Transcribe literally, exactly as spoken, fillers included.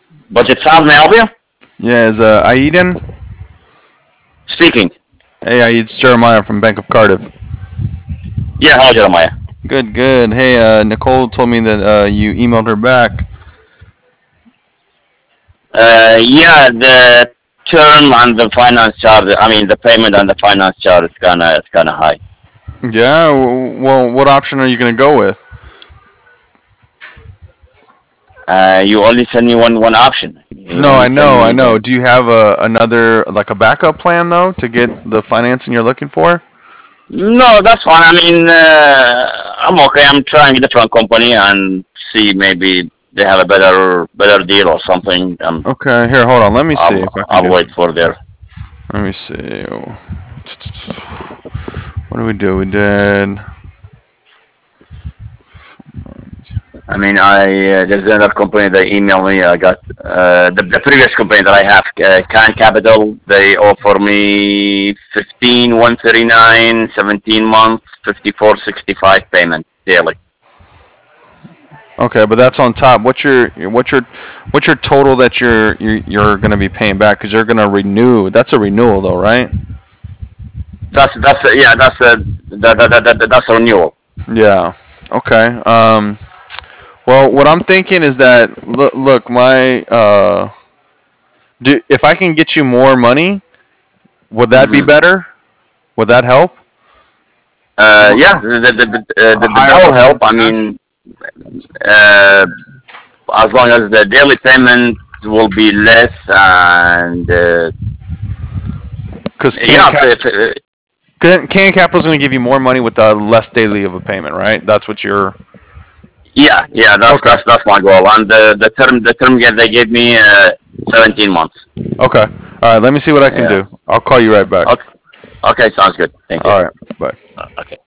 Budget Sound, may I help you? Yeah, is uh, Aiden? Speaking. Hey, Aiden, it's Jeremiah from Bank of Cardiff. Yeah, hello, Jeremiah. Good, good. Hey, uh, Nicole told me that uh, you emailed her back. Uh, yeah, the term and the finance charge, I mean, the payment and the finance charge is kind of it's kind of high. Yeah, w- well, what option are you gonna go with? Uh, you only send me one one option. You No, I only send know, I me know. the. Do you have a another like a backup plan though to get the financing you're looking for? No, that's fine. I mean, uh, I'm okay. I'm trying a different company and see maybe they have a better better deal or something. Um, Okay, here, hold on. Let me see I'll if I can I'll do wait some. for their. Let me see. What do we do? We did. I mean, I uh, there's another company that emailed me. I got uh, the, the previous company that I have, uh, Can Capital. They offer me fifteen one thirty nine, seventeen months, fifty four sixty five payment daily. Okay, but that's on top. What's your what's your what's your total that you're you're, you're gonna be paying back? Because you're gonna renew. That's a renewal though, right? That's that's uh, yeah, that's a that, that, that, that, that's a renewal. Yeah. Okay. Um. Well, what I'm thinking is that look, look my uh, do, if I can get you more money, would that be hmm better? Would that help? Uh, More, yeah, the, the, the, uh, a the, the, higher that will monthly help. I cash? mean, uh, as long as the daily payment will be less and uh, Because you can know, cap if, if, can, can capital's going to give you more money with uh, less daily of a payment, right? That's what you're. yeah, yeah, that's Okay. that's that's my goal. And the the term the term that they gave me uh, seventeen months. Okay. All right. Let me see what I can Yeah. do. I'll call you right back. Okay. Okay. Sounds good. Thank you. All right. Bye. Uh, Okay.